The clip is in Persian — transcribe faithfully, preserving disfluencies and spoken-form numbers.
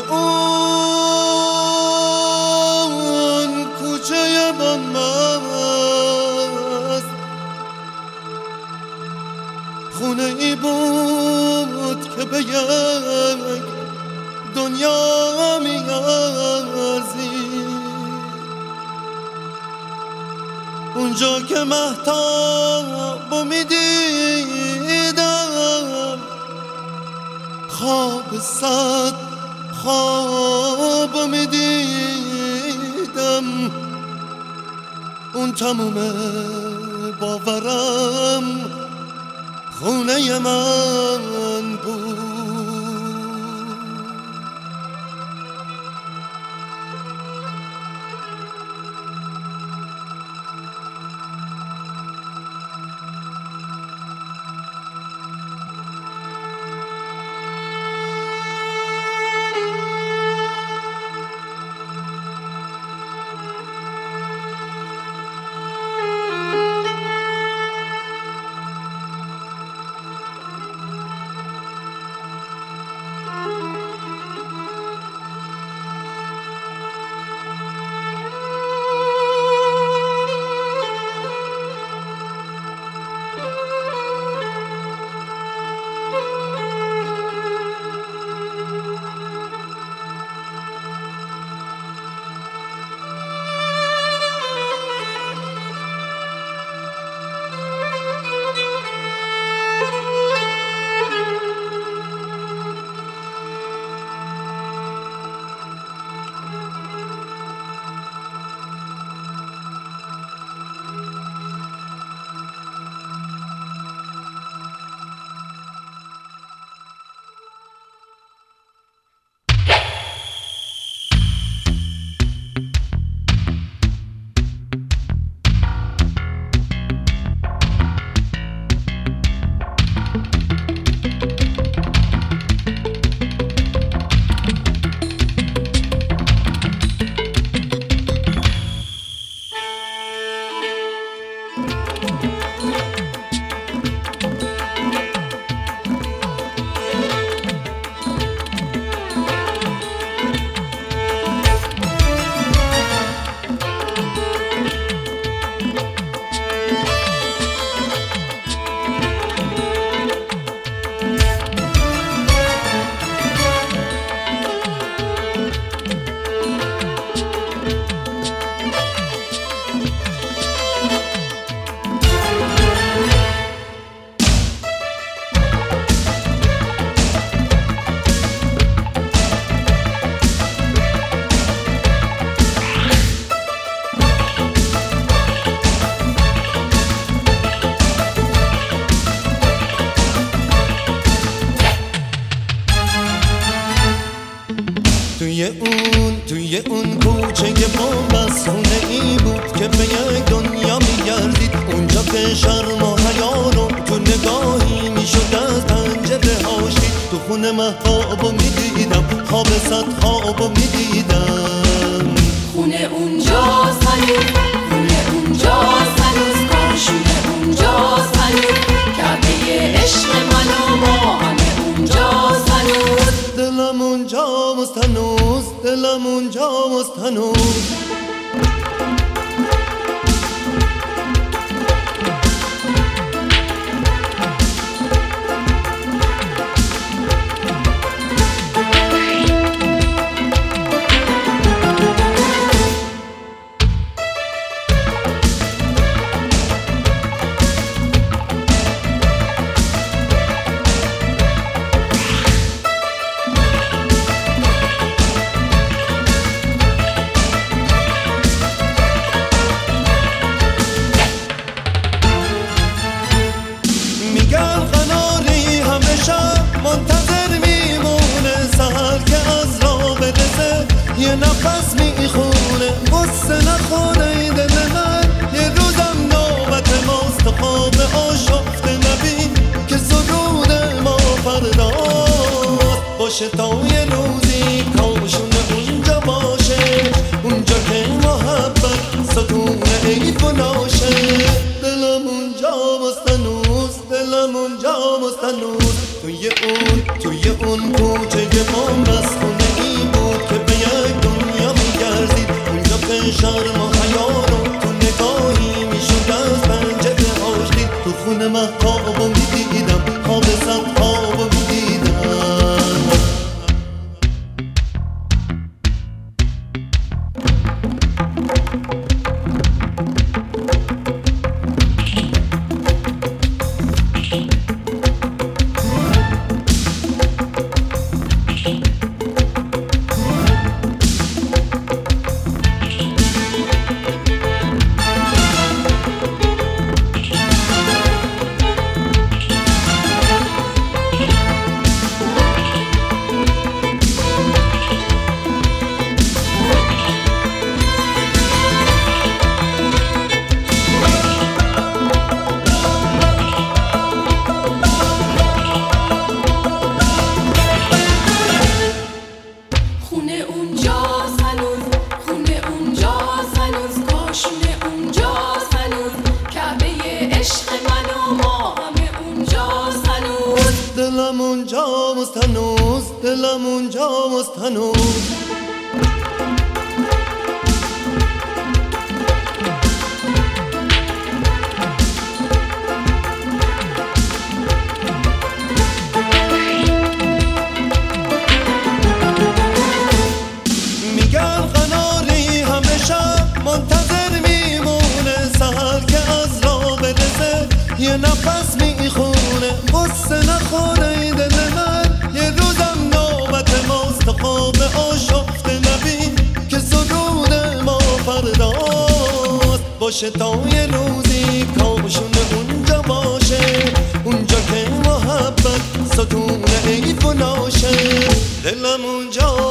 اون کوچه بامست خونه ای بود که به یک دنیا میارزی، اونجا که مهتاب میدیدم خواب صد خواب میدیدم، اون تموم باورم خونه من بود. توی اون توی اون کوچه بامست خونه ای بود که به یک دنیا میگردید، اونجا که شرم و حیا رو تو نگاهی میشد از پنجره هاشید. تو خونه مهتابو میدیدم خواب صد خوابو میدیدم، خونه اونجاست هنوز، خونه اونجاست هنوز، کاشونه اونجاست هنوز، کعبه عشق من و ما همه اونجاست هنوز. دلم اونجاست هنوز، دلم اونجاست هنوز. یه نفس میخونه قصه نخوره دل من، یه روزم نوبت ماست خواب آشفته نبین که سرود ما فرداست باشه تا یه روزی کاشونه اونجا باشه، اونجا که محبت ستونه عیب و ناشه. دلم اونجا مستنوز، دلم اونجا مستنوز. توی اون توی اون کوچه بامست خونه ای بود خونه اونجاست هنوز، خونه اونجاست هنوز، کاشونه اونجاست هنوز، کعبه عشق من و ما همه اونجاست هنوز. دلم اونجاست هنوز، دلم اونجاست هنوز. میگن قناری همه شب منتظر میمونه، سهر که از راه برسه یه نفس میخونه. قصه نخوره دل من، یه روزم نوبت ماست، تا خواب آشفته نبین که سرود ما فرداست. باشه تا یه روزی کاشونه اونجا باشه، اونجا که محبت ستون حیف و ناشه. دلم اونجا